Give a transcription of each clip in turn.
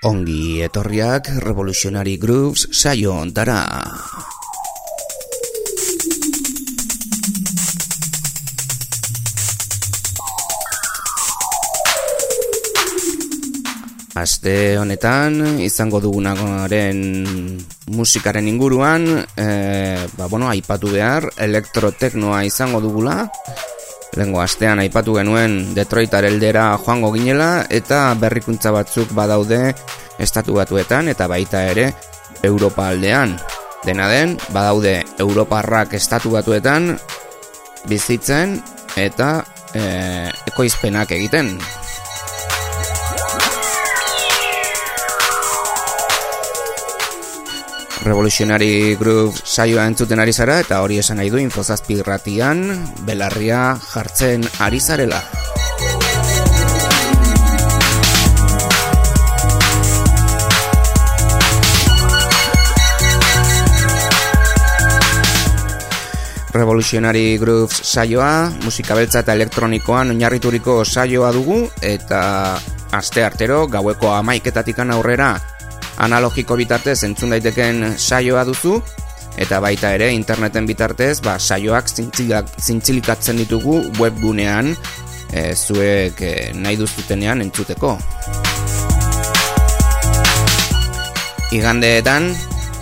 Ongi etorriak Revolutionary Grooves saio ontara. Aste honetan izango dugunaren musikaren inguruan, aipatu behar, elektroteknoa izango dugula. Lehengo astean aipatu genuen Detroitar eldera joango ginela eta berrikuntza batzuk badaude Estatu Batuetan eta baita ere Europa aldean. Dena den, badaude Europarrak Estatu Batuetan bizitzen eta ekoizpenak egiten. Revolutionary Grooves saioa entzuten ari zara eta hori esan nahi du Infozazpi irratian belarria jartzen ari zarela. Revolutionary Grooves saioa musika beltza eta elektronikoan oinarrituriko saioa dugu eta aste artero gaueko 11:00 aurrera analogiko bitartez entzun daiteken saioa duzu eta baita ere interneten bitartez saioak zintzilikatzen ditugu webgunean zuek nahi duzutenean entzuteko. Igandeetan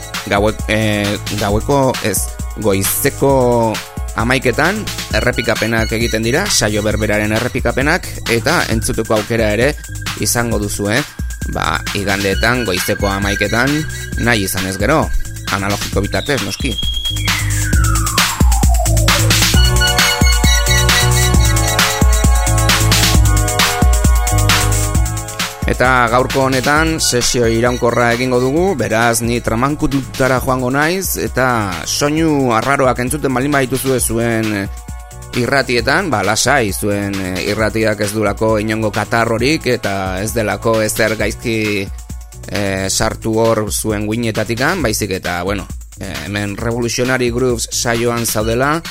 goizeko 11:00 errepikapenak egiten dira, saio berberaren errepikapenak eta entzuteko aukera ere izango duzu, igandeetan goizeko 11:00 nahi izan ez gero, analogiko bitartez noski. Eta gaurko honetan sesio iraunkorra egingo dugu, beraz ni tramankututara joango naiz eta soinu arraroak entzuten baldin badituzue zuen irratietan, lasai zuen irratiak ez durako inongo katarrorik eta ez delako ezer gaizki sartu hor zuen guinetatikan, baizik eta, hemen Revolutionary Grooves saioan zaudela,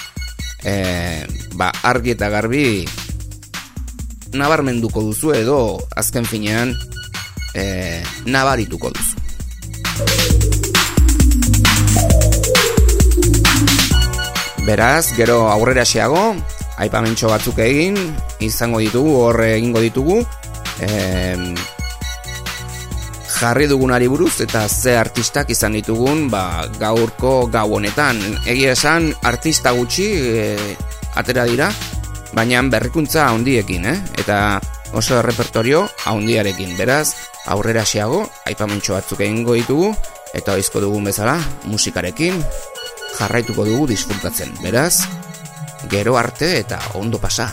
argi eta garbi nabarmenduko duzu edo azken finean nabarituko duzu. Beraz, gero aurrera xeago, aipamentxo batzuk izango ditugu, horre egingo ditugu, jarri dugunari buruz eta ze artistak izan ditugun gaurko gau honetan. Egia esan, artista gutxi atera dira, baina berrikuntza handiekin, eta oso repertorio handiarekin. Beraz, aurrera xeago, aipamentxo batzuk egingo ditugu, eta oizko dugun bezala, musikarekin jarraituko dugu disfrutatzen. Beraz, gero arte eta ondo pasa.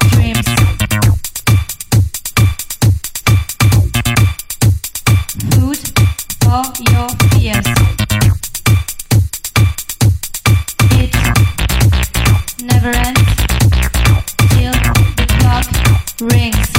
dreams. Food for your fears. It never ends till the clock rings.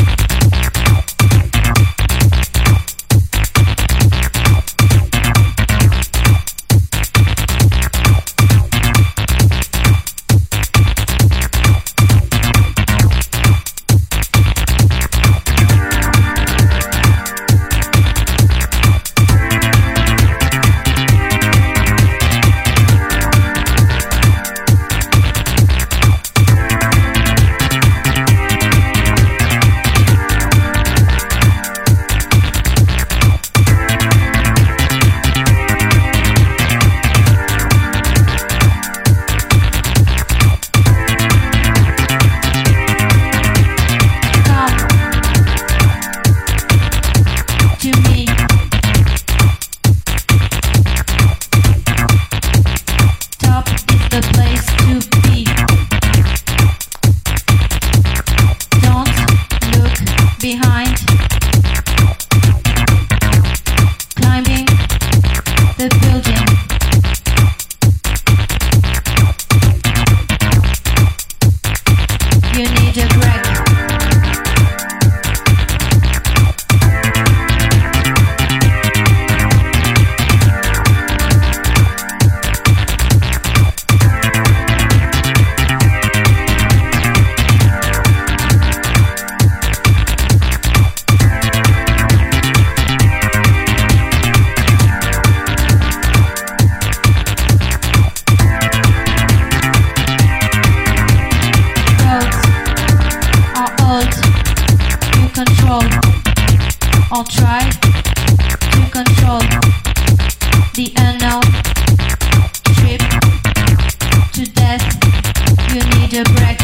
I'll try to control the unknown trip to death. You need a break.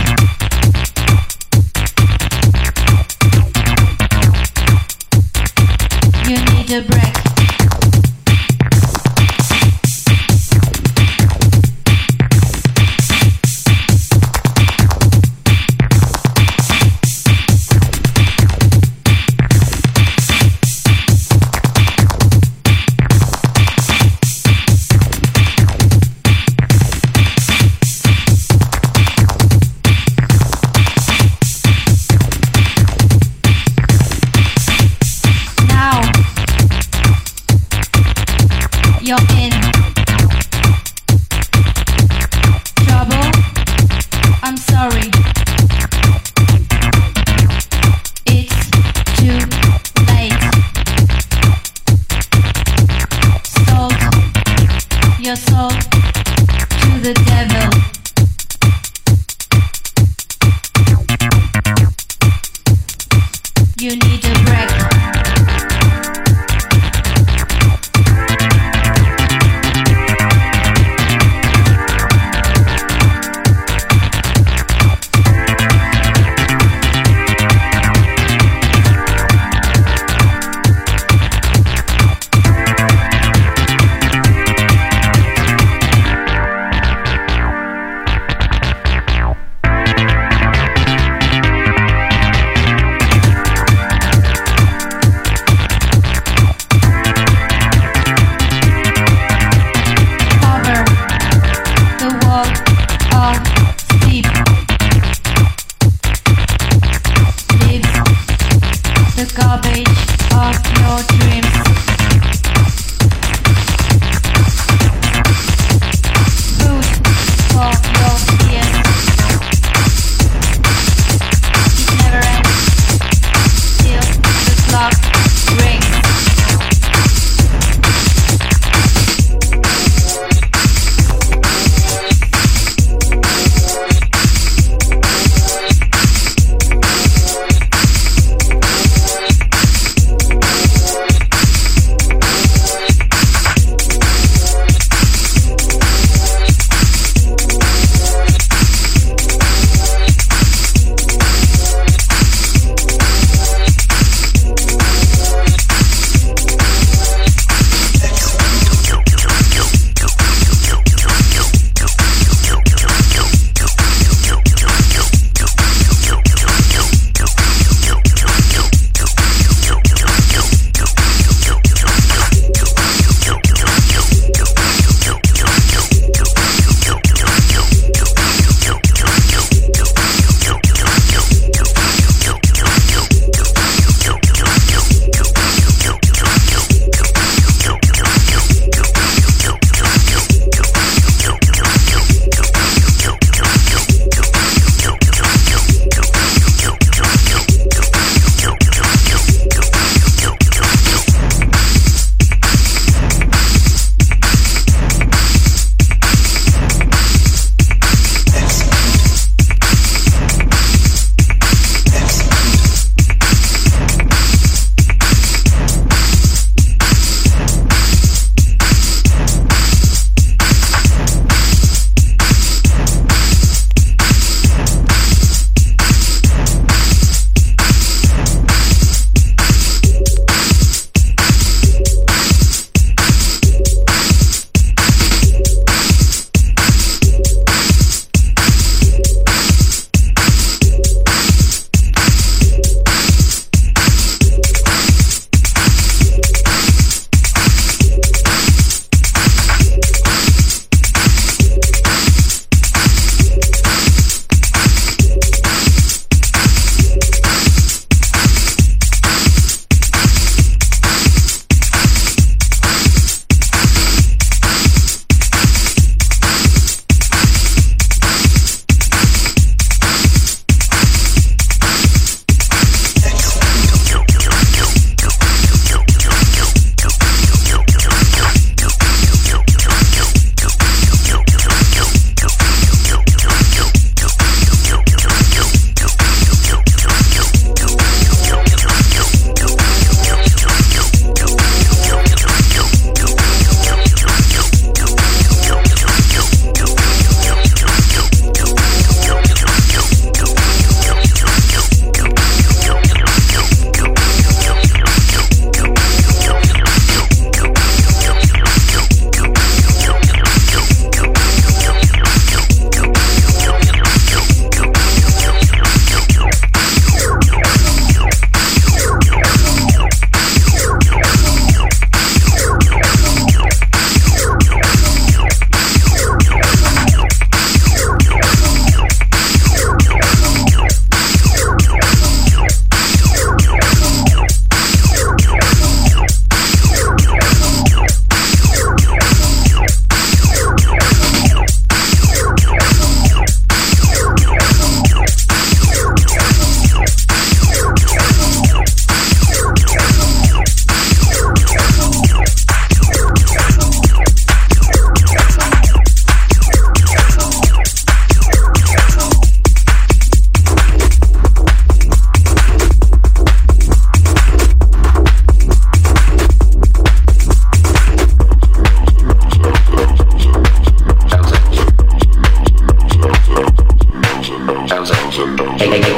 You need a break.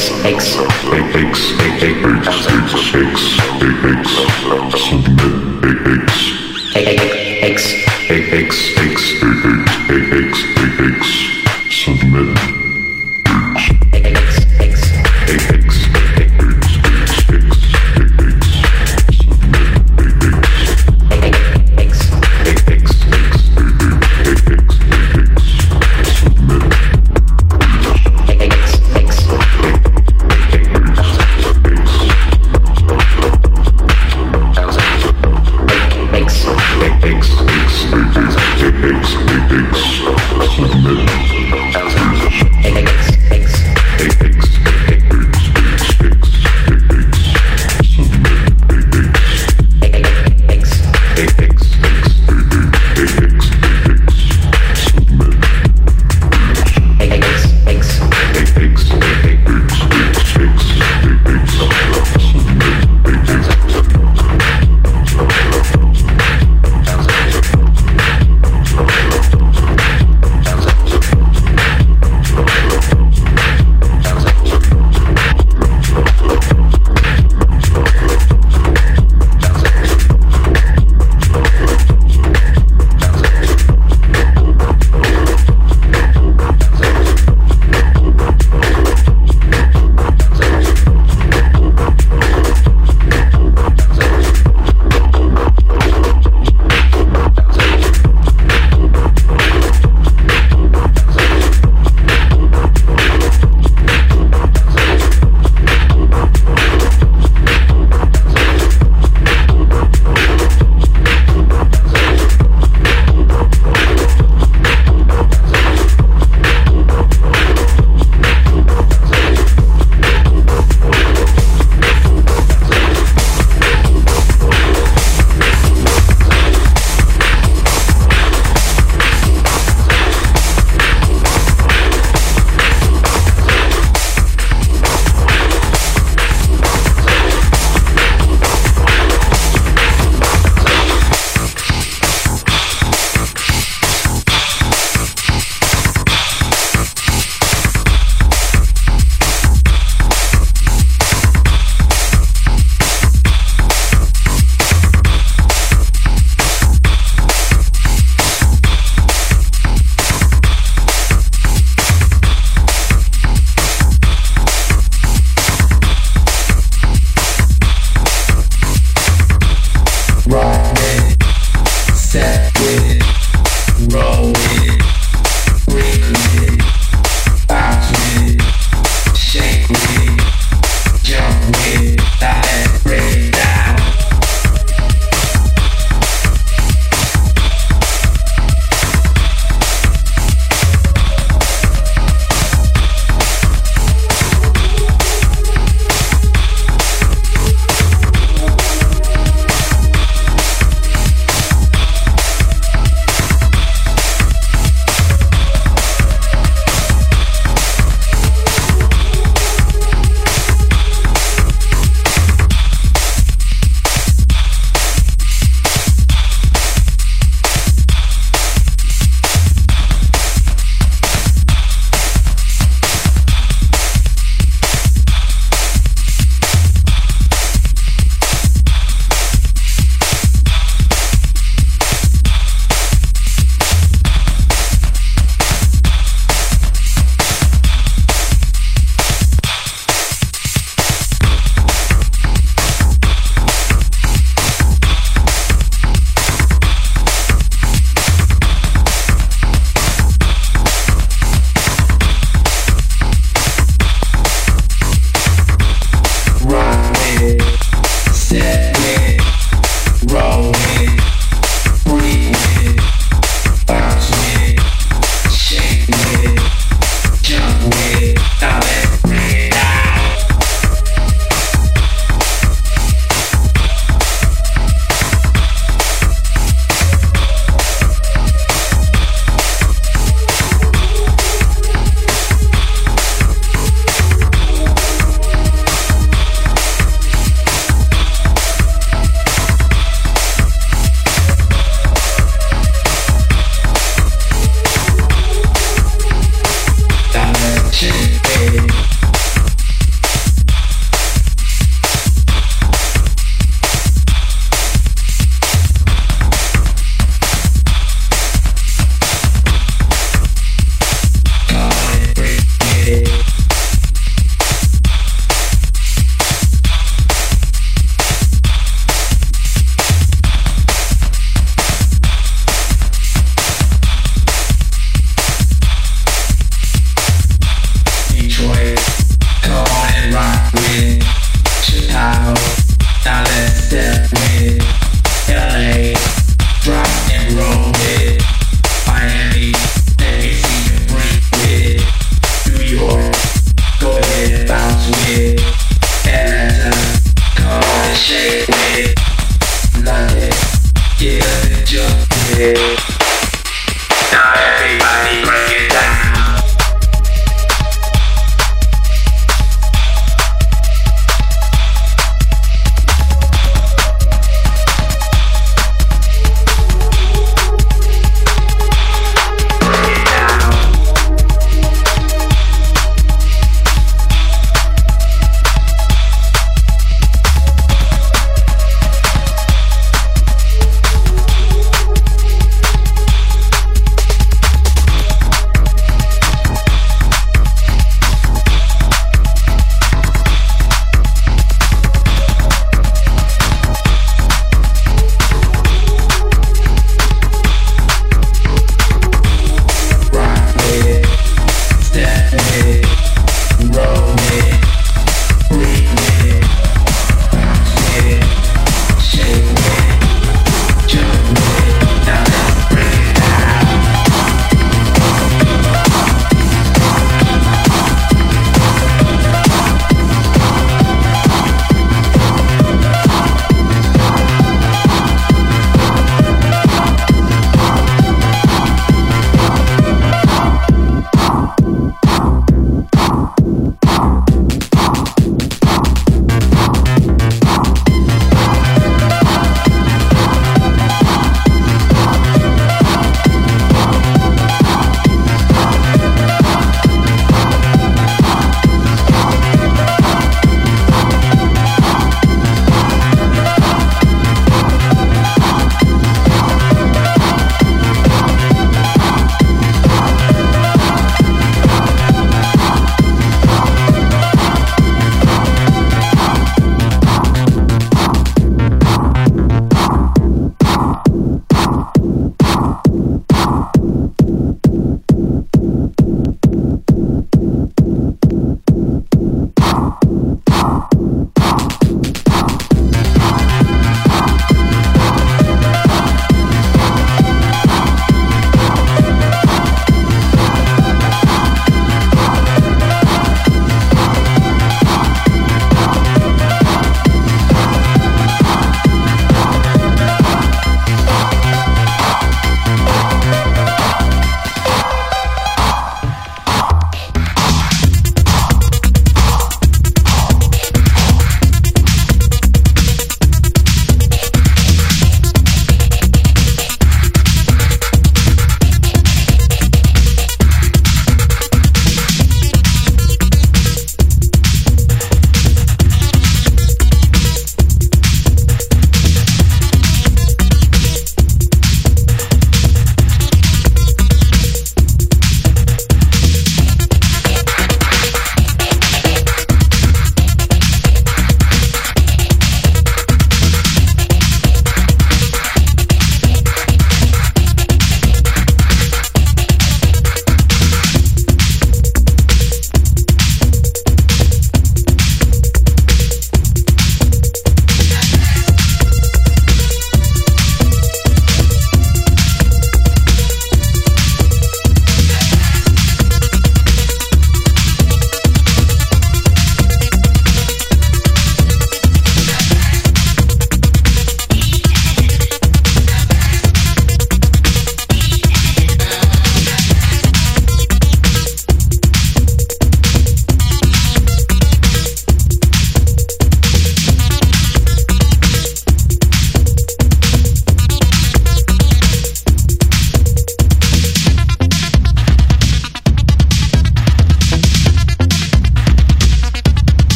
Submit.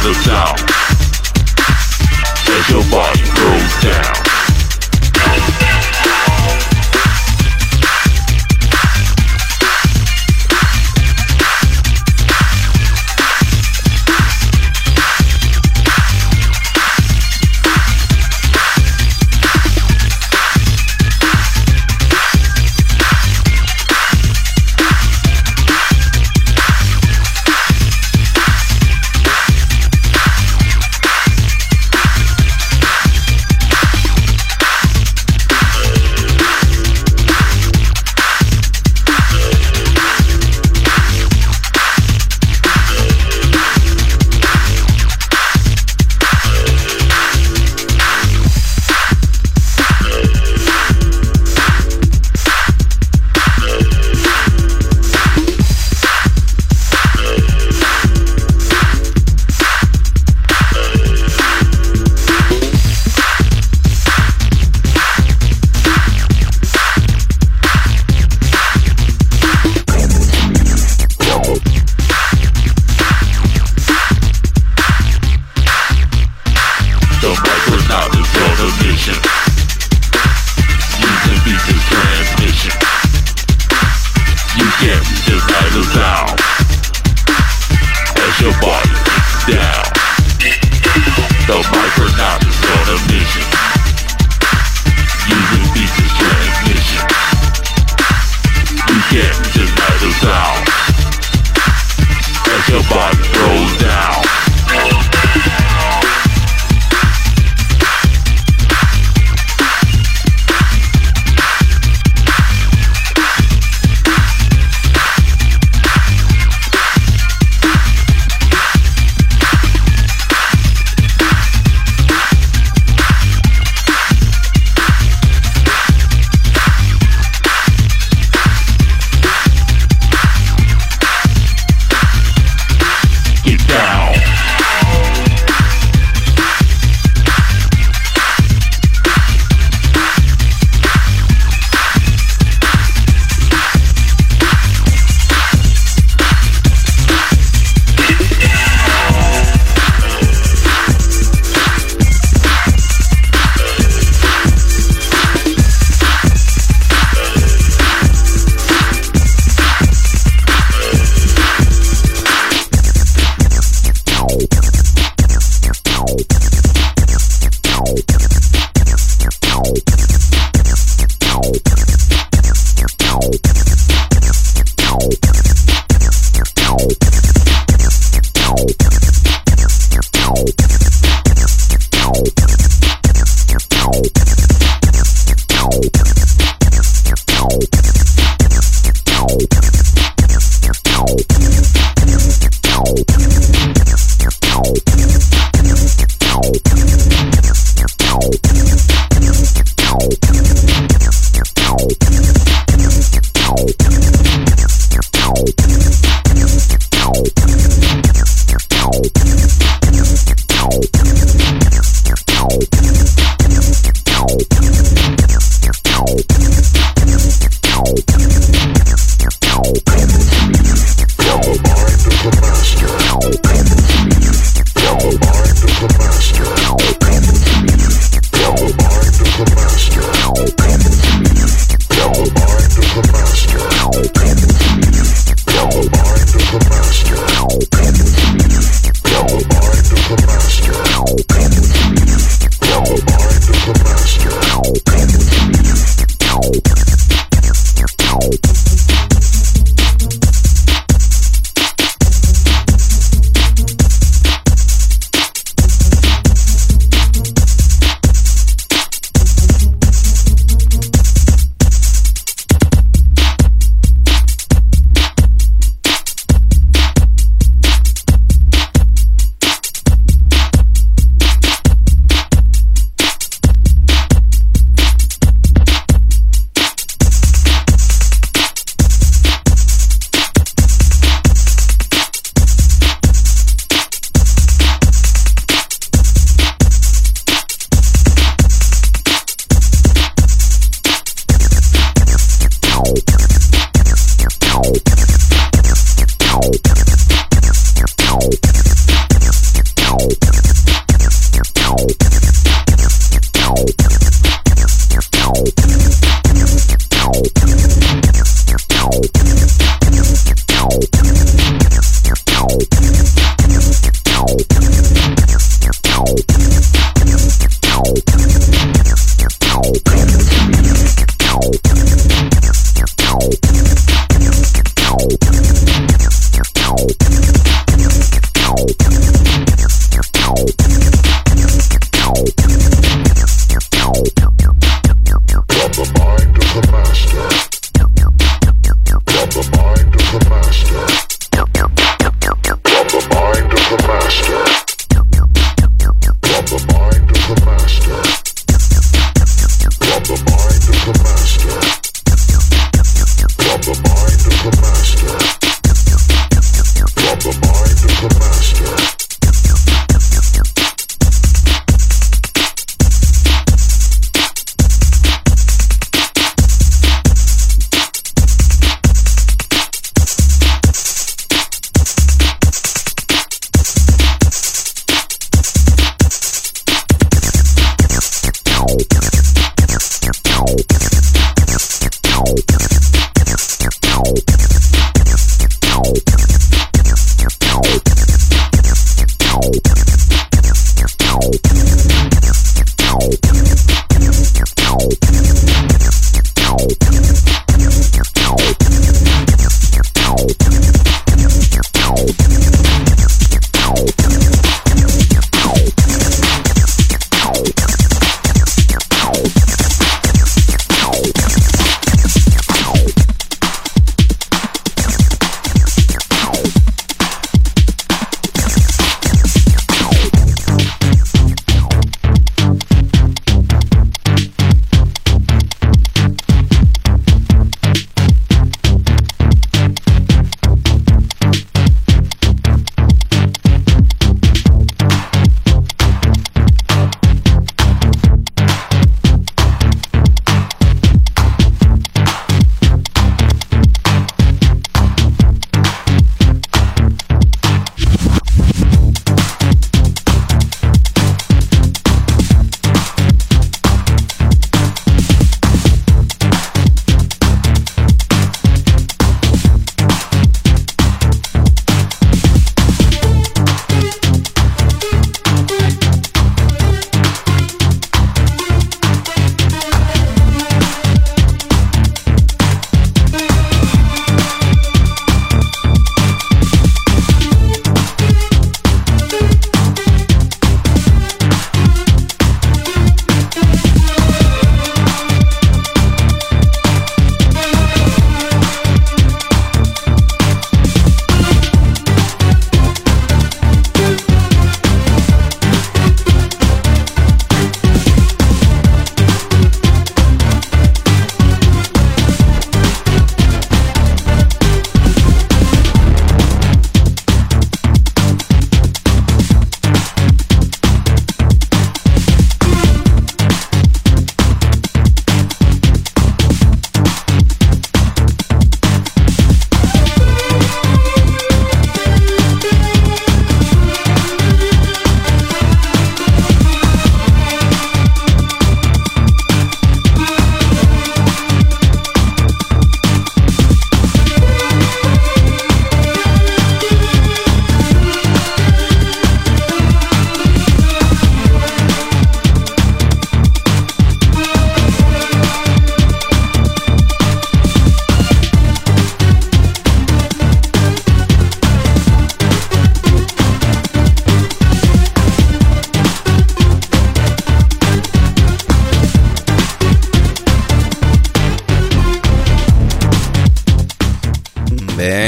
the sound as your body goes down.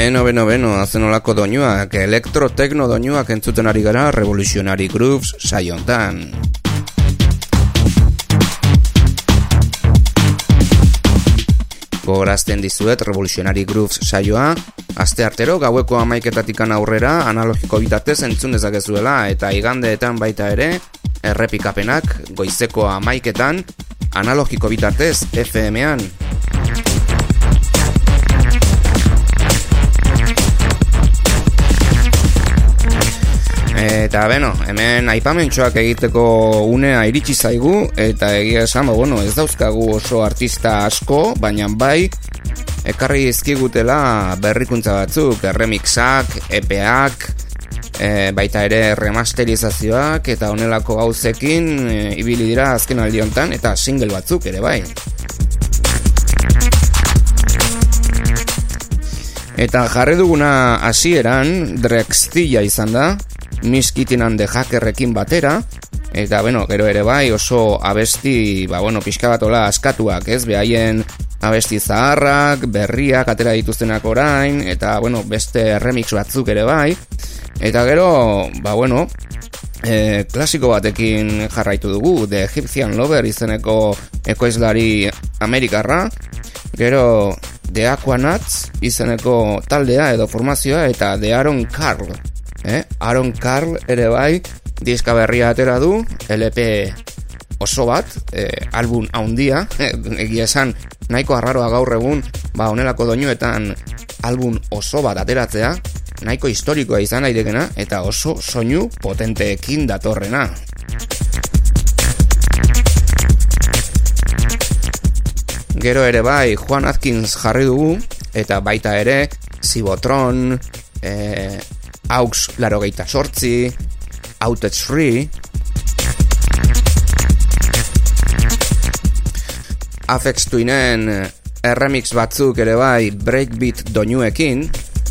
Beno, azenolako doinuak, elektro-tekno doinuak entzuten ari gara Revolutionary Grooves saiontan. Gogorazten dizuet Revolutionary Grooves saioa, asteartero gaueko 11:00 aurrera analogiko bitartez entzun dezakezuela eta igandeetan baita ere, errepikapenak goizeko 11:00 analogiko bitartez FM-an. Eta beno, hemen aipamentxoak egiteko unea iritsi zaigu, eta egia esan, ez dauzkagu oso artista asko, baina bai, ekarri izkigutela berrikuntza batzuk, remixak, EP-ak, baita ere remasterizazioak, eta honelako gauzekin ibili dira azken aldi honetan, eta single batzuk ere bai. Eta jarri duguna hasieran Drextilla izan da, Miss Kitty and the Hackerrekin batera, eta gero ere bai oso abesti, pixka bat ola askatuak, ez, behaien abesti zaharrak, berriak atera dituztenak orain, eta beste remix batzuk ere bai, eta gero, klasiko batekin jarraitu dugu, The Egyptian Lover izeneko ekoizlari amerikarra, gero The Aquanauts izeneko taldea edo formazioa, eta The Aaron Carl. Aaron Carl ere bai diska berria atera du, LP oso bat, album haundia, egia esan nahiko arraroa gaur egun, honelako doinuetan album oso bat ateratzea, nahiko historikoa izan daitekena eta oso soinu potenteekin datorrena. Gero ere bai Juan Atkins jarri dugu, eta baita ere Cibotron, Aux 88, Outage Free, Afex Twinen remix batzuk ere bai breakbeat doinuekin,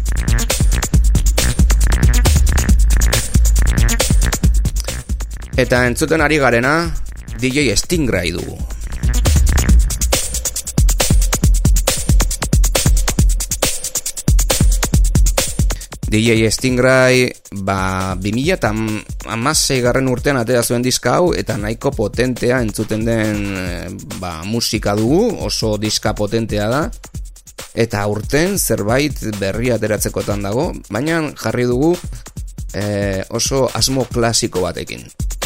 eta entzuten ari garena DJ Stingray dugu. DJ Stingray 2016 urtean atera zuen diska hau, eta nahiko potentea entzuten den musika dugu, oso diska potentea da, eta urten zerbait berria ateratzekotan dago, baina jarri dugu oso asmo klasiko batekin.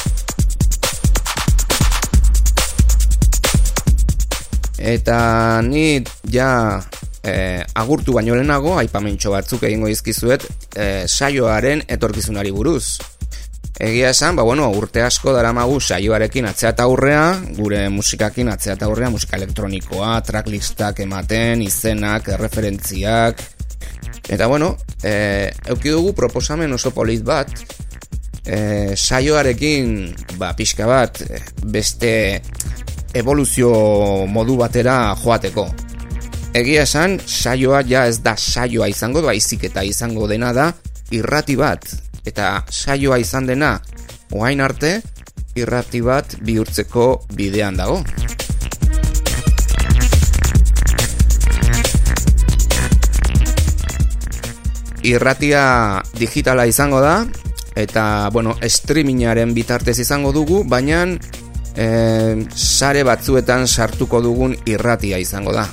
Eta ni ja agurtu baino lehenago aipamentxo batzuk egingo dizkizuet saioaren etorkizunari buruz. Egia esan, urte asko daramagu saioarekin atzea eta aurrea, gure musikakin atzea eta aurrea, musika elektronikoa, tracklistak ematen, izenak, referentziak, eta euki dugu proposamen oso polit bat, saioarekin pixka bat beste evoluzio modu batera joateko. Egia esan, saioa ja ez da saioa izango, baizik eta izango dena da irrati bat. Eta saioa izan dena, orain arte, irrati bat bihurtzeko bidean dago. Irratia digitala izango da, eta, streamingaren bitartez izango dugu, baina sare batzuetan sartuko dugun irratia izango da.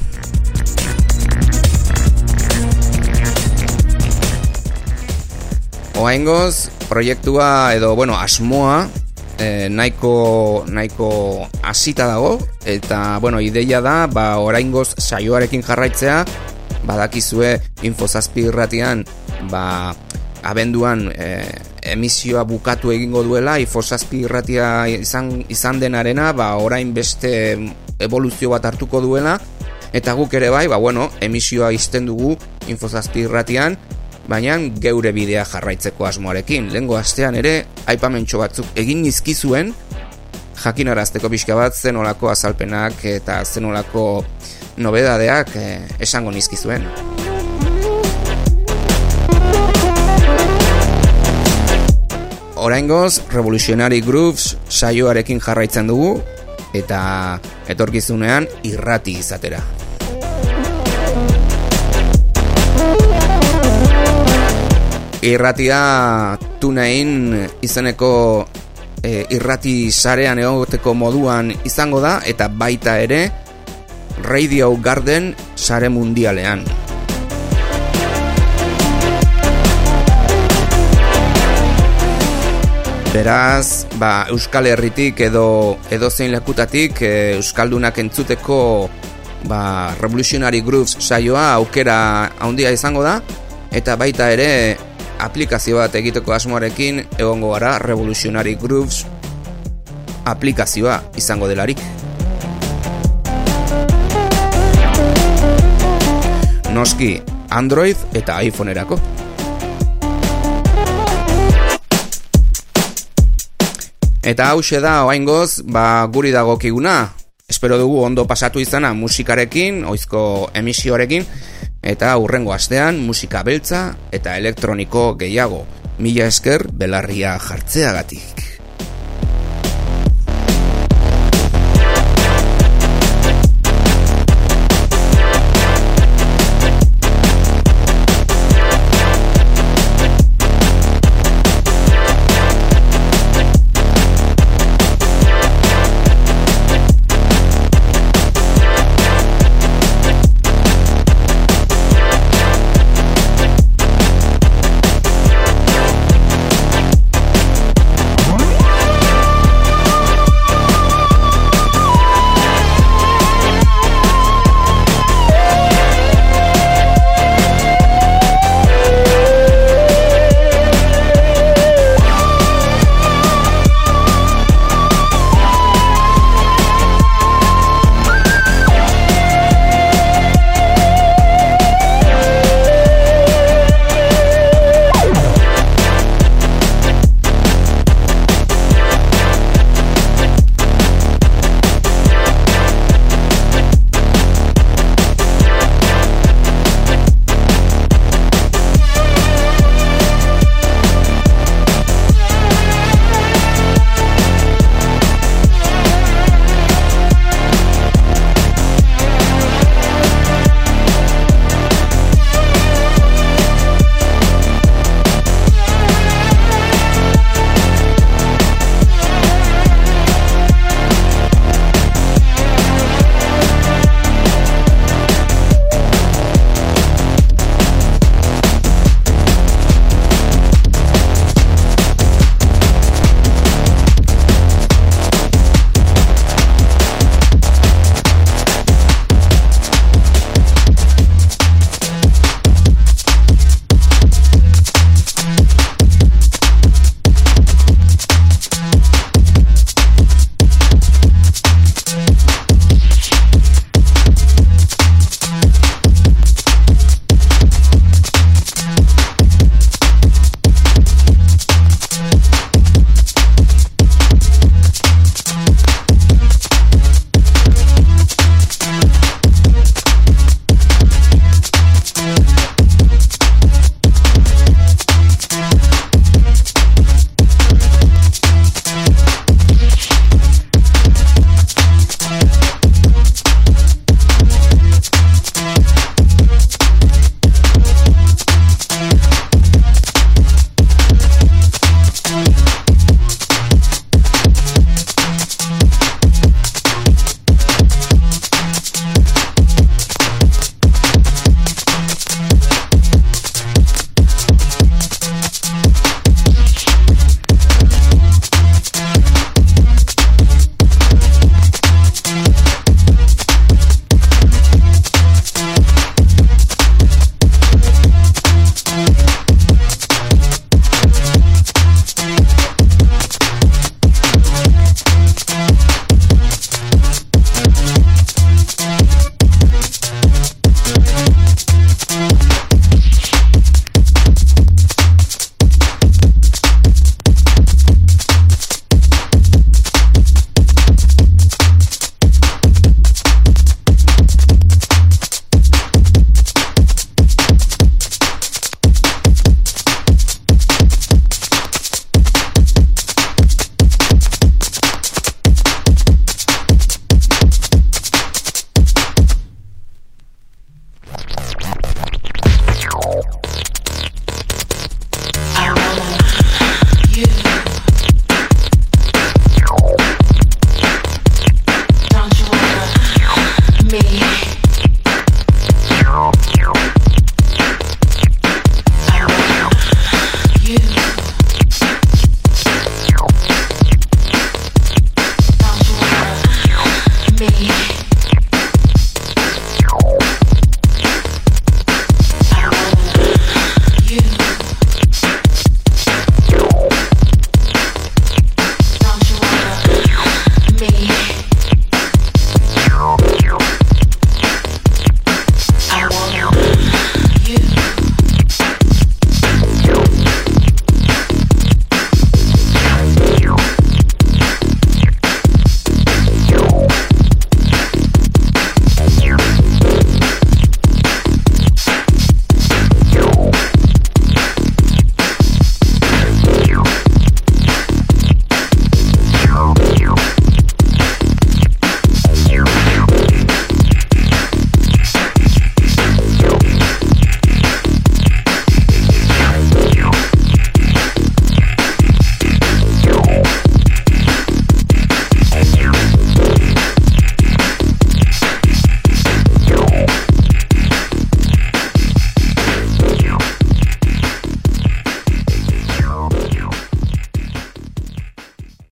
Oaingoz, proiektua edo, asmoa nahiko hasita dago, eta, ideia da, oraingoz saioarekin jarraitzea, badakizue Info7 irratian, abenduan emisioa bukatu egingo duela, Info7 irratia izan denarena, orain beste evoluzio bat hartuko duela, eta guk ere bai, emisioa izten dugu Info7 irratian, baina geure bidea jarraitzeko asmoarekin. Lehengo astean ere, aipamentxo batzuk egin nizkizuen, jakinarazteko pixka bat zenolako azalpenak eta zenolako nobedadeak esango nizkizuen. Oraingoz, Revolutionary Grooves saioarekin jarraitzen dugu, eta etorkizunean irrati izatera. Irratia TuneIn izeneko irrati sarean egoteko moduan izango da, eta baita ere Radio Garden sare mundialean. Beraz, Euskal Herritik edo zein lekutatik euskaldunak entzuteko Revolutionary Grooves saioa aukera handia izango da, eta baita ere aplikazio bat egiteko asmoarekin egongo gara Revolutionary Grooves aplikazioa izango delarik. Noski Android eta iPhoneerako. Eta hauxe da oraingoz guri dagokiguna. Espero dugu ondo pasatu izana musikarekin, ohizko emisioarekin, eta hurrengo astean musika beltza eta elektroniko gehiago. Mila esker belarria jartzeagatik.